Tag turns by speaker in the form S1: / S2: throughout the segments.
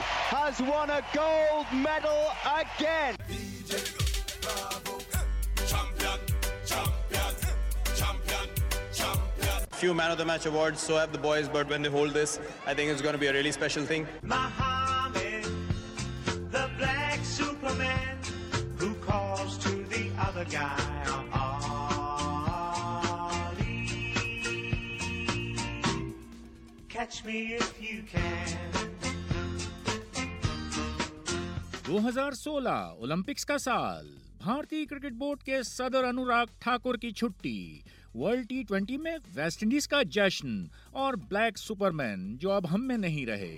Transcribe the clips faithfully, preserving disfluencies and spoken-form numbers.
S1: has won a gold medal again.
S2: Champion, champion, champion, champion.
S3: Few man of the match awards, so have the boys, but when they hold this, I think it's going to be a really special thing.
S4: Muhammad, the black Superman, who calls to the other guy, Ali. Catch me if you can.
S5: दो हज़ार सोलह Olympics का साल, भारतीय cricket board के सदर अनुराग ठाकुर की छुट्टी, वर्ल्ड टी ट्वेंटी में वेस्ट इंडीज का जश्न और ब्लैक सुपरमैन जो अब हम में नहीं रहे।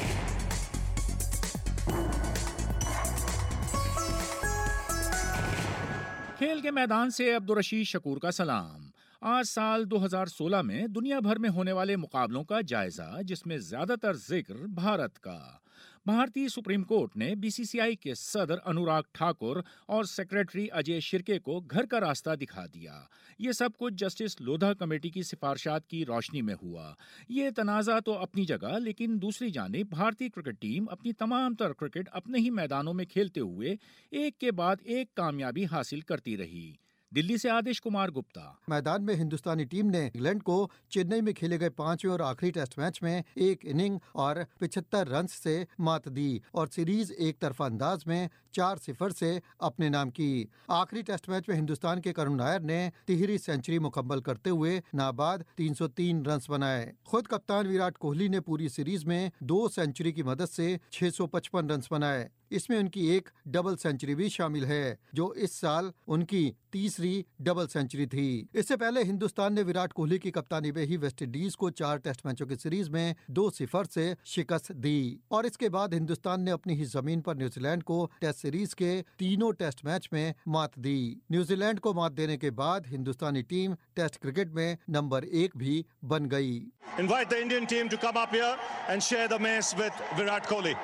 S5: खेल के मैदान से अब्दुर्रशीद शकूर का सलाम। आज साल दो हज़ार सोलह में दुनिया भर में होने वाले मुकाबलों का जायजा, जिसमें ज्यादातर जिक्र भारत का। भारतीय सुप्रीम कोर्ट ने बीसीसीआई के सदर अनुराग ठाकुर और सेक्रेटरी अजय शिर्के को घर का रास्ता दिखा दिया। ये सब कुछ जस्टिस लोधा कमेटी की सिफारिशात की रोशनी में हुआ। ये तनाज़ा तो अपनी जगह, लेकिन दूसरी जानिब भारतीय क्रिकेट टीम अपनी तमाम तर क्रिकेट अपने ही मैदानों में खेलते हुए एक के बाद एक कामयाबी हासिल करती रही। दिल्ली से आदेश कुमार गुप्ता।
S6: मैदान में हिंदुस्तानी टीम ने इंग्लैंड को चेन्नई में खेले गए पांचवें और आखिरी टेस्ट मैच में एक इनिंग और पचहत्तर रन से मात दी और सीरीज एक तरफा अंदाज में चार सिफर से अपने नाम की। आखिरी टेस्ट मैच में हिंदुस्तान के करुण नायर ने तिहरी सेंचुरी मुकम्मल करते हुए नाबाद तीन सौ तीन रन बनाए। खुद कप्तान विराट कोहली ने पूरी सीरीज में दो सेंचुरी की मदद से छह सौ पचपन रन बनाए। इसमें उनकी एक डबल सेंचुरी भी शामिल है, जो इस साल उनकी तीसरी डबल सेंचुरी थी। इससे पहले हिंदुस्तान ने विराट कोहली की कप्तानी में ही वेस्टइंडीज को चार टेस्ट मैचों की सीरीज में दो सिफर से शिकस्त दी और इसके बाद हिंदुस्तान ने अपनी ही जमीन पर न्यूजीलैंड को टेस्ट सीरीज के तीनों टेस्ट मैच में मात दी। न्यूजीलैंड को मात देने के बाद हिंदुस्तानी टीम टेस्ट क्रिकेट में नंबर एक भी बन गई।
S7: Invite the Indian team to come up here and share the mess with Virat Kohli.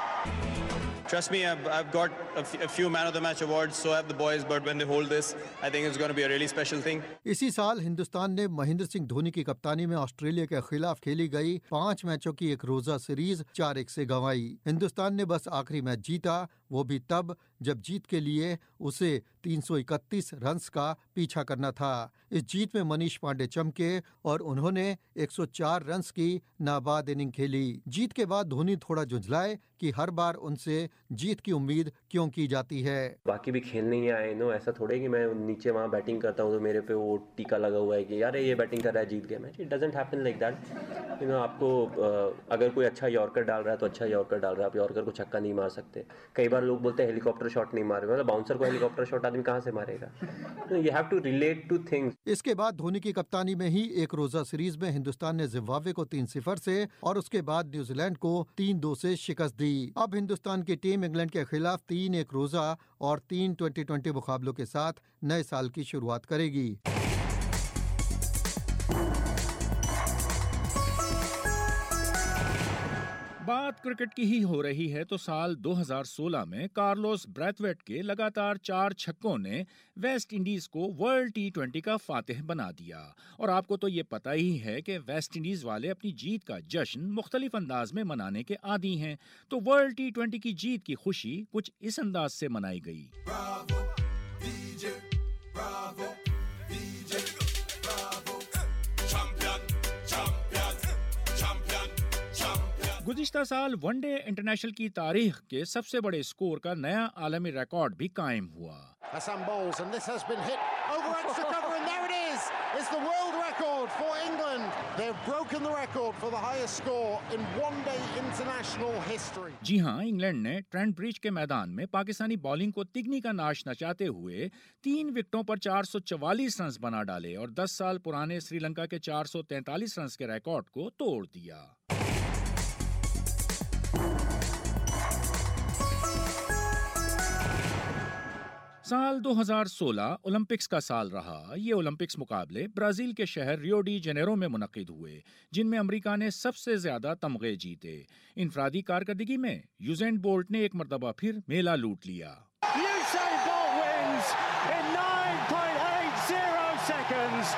S3: Trust me, I've, I've got a, f- a few man of the match awards, so have the boys, but when they hold this, I think it's going to be a really special thing.
S6: इसी साल हिंदुस्तान ने महेंद्र सिंह धोनी की कप्तानी में Australia के खिलाफ खेली गई पांच मैचों की एक रोजा सीरीज चार एक से गंवाई। हिंदुस्तान ने बस आखिरी मैच जीता, वो भी तब जब जीत के लिए उसे तीन सौ इकतीस रन का पीछा करना था। इस जीत में मनीष पांडे चमके और उन्होंने एक सौ चार रन की नाबाद इनिंग खेली। जीत के बाद धोनी थोड़ा झुंझलाए कि हर बार उनसे जीत की उम्मीद क्यों की जाती है।
S8: बाकी भी खेलने ही आए नो, ऐसा थोड़े कि मैं नीचे वहाँ बैटिंग करता हूँ तो मेरे पे वो टीका लगा हुआ है कि यार ये बैटिंग कर रहा है जीत गया match. It doesn't happen like that. You know, आपको अगर कोई अच्छा यॉर्कर डाल रहा है तो अच्छा यॉर्कर डाल रहा है, आप यॉर्कर को छक्का नहीं मार सकते। कई बार लोग बोलते हैं हेलीकॉप्टर शॉट नहीं मारे, मतलब बाउंसर को हेलीकॉप्टर शॉट आदमी कहाँ से मारेगा? You have to relate to things.
S6: इसके बाद धोनी की कप्तानी में ही एक रोजा सीरीज में हिंदुस्तान ने जिम्बाब्वे को तीन सिफर से और उसके बाद न्यूजीलैंड को तीन दो से शिकस्त दी। अब हिंदुस्तान की टीम इंग्लैंड के खिलाफ तीन एक रोजा और तीन ट्वेंटी ट्वेंटी मुकाबलों के साथ नए साल की शुरुआत करेगी।
S5: बात क्रिकेट की ही हो रही है तो साल दो हज़ार सोलह में कार्लोस ब्रैथवेट के लगातार चार छक्कों ने वेस्ट इंडीज को वर्ल्ड टी ट्वेंटी का फातिह बना दिया। और आपको तो ये पता ही है कि वेस्ट इंडीज वाले अपनी जीत का जश्न मुख्तलिफ अंदाज में मनाने के आदी हैं, तो वर्ल्ड टी ट्वेंटी की जीत की खुशी कुछ इस अंदाज से मनाई गई।
S2: Bravo, D J, bravo, D J, bravo, champion, champion, champion, champion.
S5: गुज़िश्ता साल वनडे इंटरनेशनल की तारीख के सबसे बड़े स्कोर का नया आलमी रिकॉर्ड भी कायम हुआ।
S9: Hassan bowls and this has been hit over extra cover and there it is. It's the world record for England. They've broken the record for the highest score in one-day international history.
S5: जी हाँ, England ने Trent bridge के मैदान में Pakistani bowling को तिगनी का नाश नचाते हुए तीन विकेटों पर चार सौ चवालीस रन बना डाले और दस साल पुराने श्रीलंका के चार सौ तैंतालीस रन के रिकॉर्ड को तोड़ दिया। साल दो हज़ार सोलह ओलंपिक्स का साल रहा। ये ओलंपिक्स मुकाबले ब्राजील के शहर रियो डी जेनेरो में मुनक्किद हुए, जिनमें अमेरिका ने सबसे ज्यादा तमगे जीते। इनफरादी कारकर्दगी में यूसेन बोल्ट ने एक मर्तबा फिर मेला लूट लिया।
S4: Usain Bolt wins in nine point eight zero seconds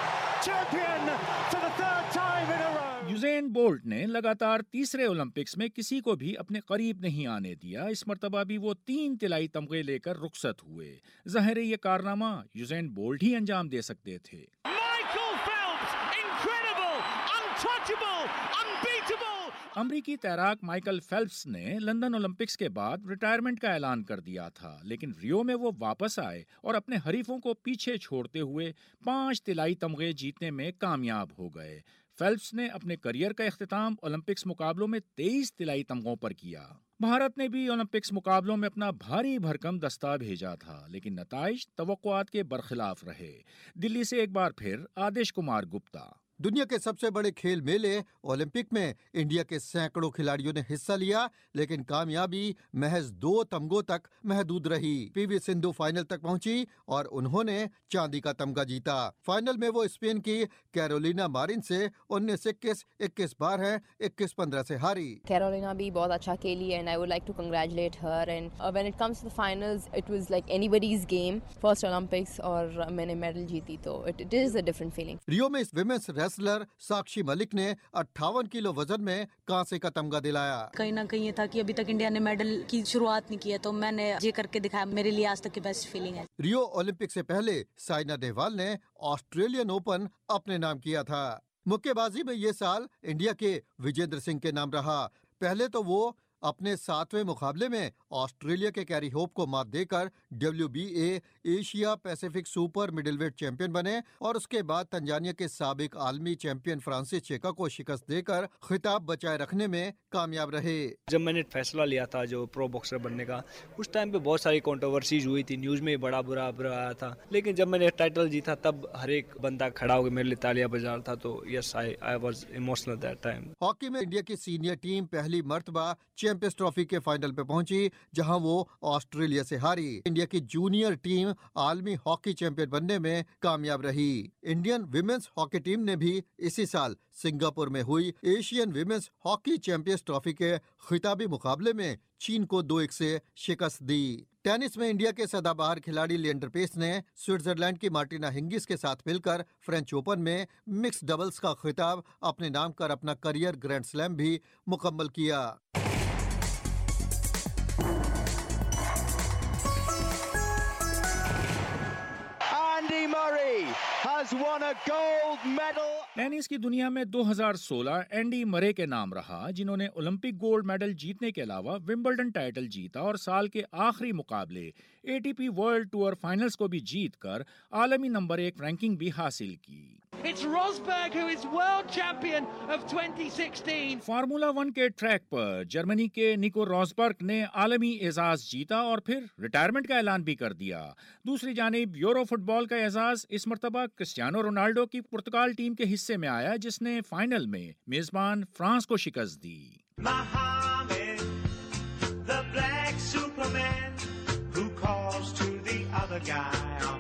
S1: champion for the third time in a row.
S5: Usain Bolt ने लगातार तीसरे ओलंपिक्स में किसी को भी अपने करीब नहीं आने दिया। इस मर्तबा भी वो तीन तिलाई तमगे लेकर रुखसत हुए। ज़ाहिर है ये कारनामा यूसेन बोल्ट ही अंजाम दे सकते थे।
S1: Michael Phelps, incredible, untouchable, unbeatable.
S5: अमरीकी तैराक माइकल फेल्प्स ने लंदन ओलंपिक्स के बाद रिटायरमेंट का ऐलान कर दिया था, लेकिन रियो में वो वापस आए और अपने हरीफों को पीछे छोड़ते हुए पांच तिलाई तमगे जीतने में कामयाब हो गए। फेल्प्स ने अपने करियर का इख्तिताम ओलंपिक्स मुकाबलों में तेईस तिलाई तमगों पर किया। भारत ने भी ओलंपिक्स मुकाबलों में अपना भारी भरकम दस्ता भेजा था, लेकिन नताइज तवक्कुआत के बरखिलाफ रहे। दिल्ली से एक बार फिर आदेश कुमार गुप्ता।
S6: दुनिया के सबसे बड़े खेल मेले ओलंपिक में इंडिया के सैकड़ों खिलाड़ियों ने हिस्सा लिया, लेकिन कामयाबी महज दो तमगों तक महदूद रही। पीवी सिंधु फाइनल तक पहुंची और उन्होंने चांदी का तमगा जीता। फाइनल में वो स्पेन की कैरोलिना मारिन से उन्नीस इक्कीस, इक्कीस बारह, इक्कीस पंद्रह से हारी।
S10: कैरोलिना भी बहुत अच्छा खेली and I would like to congratulate her and when it comes to the finals it was like anybody's game, first Olympics और मैंने मेडल जीती, तो it it is a different feeling.
S6: Rio में विमेंस रेसलर साक्षी मलिक ने अट्ठावन kilo वजन में कांसे का तमगा दिलाया।
S11: कहीं ना कहीं ये था कि अभी तक इंडिया ने मेडल की शुरुआत नहीं की है, तो मैंने ये करके दिखाया। मेरे लिए आज तक की बेस्ट फीलिंग है।
S6: रियो ओलंपिक से पहले साइना नेहवाल ने ऑस्ट्रेलियन ओपन अपने नाम किया था। मुक्केबाजी में ये साल इंडिया के विजेंद्र सिंह के नाम रहा। पहले तो वो अपने सातवें मुकाबले में ऑस्ट्रेलिया के कैरी होप को मात देकर W B A Asia Pacific super middleweight champion बने और उसके बाद तंजानिया के साबिक आलमी चैंपियन फ्रांसिस चेका को शिकस्त देकर खिताब बचाए रखने में कामयाब रहे।
S12: जब मैंने फैसला लिया था जो प्रो बॉक्सर बनने का, उस टाइम पे बहुत सारी कंट्रोवर्सीज हुई थी, न्यूज में बड़ा बुरा बुरा आया था, लेकिन जब मैंने टाइटल जीता तब हर एक बंदा खड़ा होकर मेरे लिए तालियां बजा रहा था, तो yes I I was emotional that time.
S6: Hockey में इंडिया की सीनियर टीम पहली मर्तबा चैंपियंस ट्रॉफी के फाइनल पे पहुंची, जहां वो ऑस्ट्रेलिया से हारी। इंडिया की जूनियर टीम आलमी हॉकी चैंपियन बनने में कामयाब रही। इंडियन विमेंस हॉकी टीम ने भी इसी साल सिंगापुर में हुई Asian women's hockey champions trophy के खिताबी मुकाबले में चीन को दो एक से शिकस्त दी। टेनिस में इंडिया के सदाबहार खिलाड़ी लिएंडर पेस ने स्विट्जरलैंड की मार्टिना हिंगिस के साथ मिलकर फ्रेंच ओपन में मिक्स डबल्स का खिताब अपने नाम कर अपना करियर ग्रैंड स्लैम भी मुकम्मल किया।
S1: Andy Murray has won a gold medal.
S5: Tennis की दुनिया में दो हज़ार सोलह एंडी मरे के नाम रहा, जिन्होंने ओलंपिक गोल्ड मेडल जीतने के अलावा विंबलडन टाइटल जीता और साल के आखिरी मुकाबले एटीपी वर्ल्ड टूर फाइनल्स को भी जीतकर आलमी नंबर एक रैंकिंग भी हासिल की।
S13: It's Rosberg who is world champion of twenty sixteen.
S5: Formula one के ट्रैक पर जर्मनी के निको रॉसबर्ग ने आलमी एजाज जीता और फिर रिटायरमेंट का ऐलान भी कर दिया। दूसरी जानिब यूरो फुटबॉल का एजाज इस मर्तबा क्रिस्टियानो रोनाल्डो की पुर्तगाल टीम के हिस्से में आया, जिसने फाइनल में मेजबान फ्रांस को शिकस्त दी।
S4: Mohammed, the black Superman who calls to the other guy.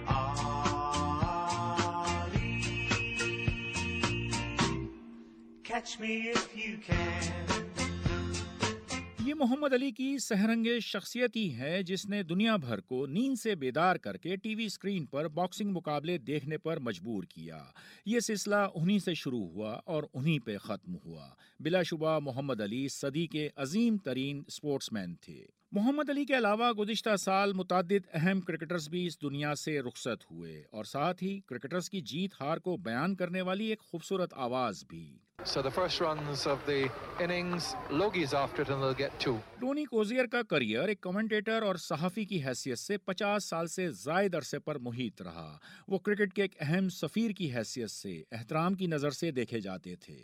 S4: Catch me if you can.
S5: ये मोहम्मद अली की सहरंगे शख्सियत ही है जिसने दुनिया भर को नींद से बेदार करके टीवी स्क्रीन पर बॉक्सिंग मुकाबले देखने पर मजबूर किया। ये सिलसिला उन्हीं से शुरू हुआ और उन्हीं पे ख़त्म हुआ। बिलाशुबा मोहम्मद अली सदी के अजीम तरीन स्पोर्ट्समैन थे। मोहम्मद अली के अलावा गुज़िश्ता साल मुताद्दिद अहम क्रिकेटर्स भी इस दुनिया से रुखसत हुए और साथ ही क्रिकेटर्स की जीत हार को बयान करने वाली एक खूबसूरत आवाज़ भी।
S14: So the first runs of the innings, Logie's after it and they'll get two.
S5: Tony Cozier का करियर एक कमेंटेटर और सहाफ़ी की हैसियत से पचास साल से ज़ायद अरसे पर मुहित रहा। वो क्रिकेट के एक अहम सफ़ीर की हैसियत से एहतराम की नज़र से देखे जाते थे।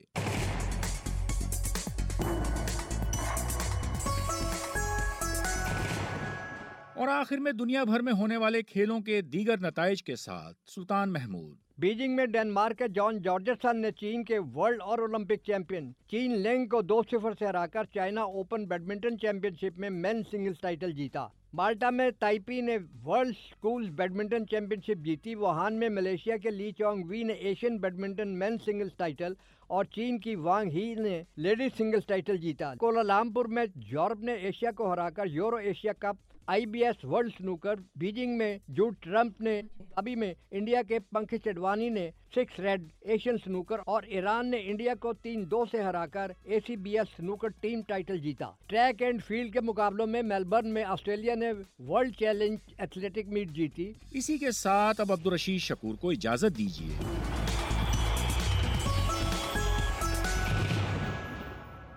S5: और आखिर में दुनिया भर में होने वाले खेलों के दीगर नताइज के साथ सुल्तान महमूद।
S15: बीजिंग में डेनमार्क के जॉन जॉर्जेसन ने चीन के वर्ल्ड और ओलंपिक चैंपियन चीन लेंग को दो सिफर से हराकर चाइना ओपन बैडमिंटन चैंपियनशिप में मेन सिंगल्स टाइटल जीता। माल्टा में ताइपी ने वर्ल्ड स्कूल्स बैडमिंटन चैंपियनशिप जीती। वुहान में मलेशिया के ली चोंग वी ने Asian badminton men singles title और चीन की वांग ही ने लेडीज सिंगल्स टाइटल जीता। कोलालमपुर में यूरोप ने एशिया को हराकर Euro Asia cup IBS world snooker Beijing में जूड ट्रम्प ने, अभी में इंडिया के पंकज अडवाणी ने सिक्स रेड एशियन स्नूकर और ईरान ने इंडिया को तीन दो से हराकर एसीबीएस स्नूकर टीम टाइटल जीता। ट्रैक एंड फील्ड के मुकाबलों में मेलबर्न में ऑस्ट्रेलिया ने वर्ल्ड चैलेंज एथलेटिक मीट जीती।
S5: इसी के साथ अब अब्दुल रशीद शकूर को इजाजत दीजिए।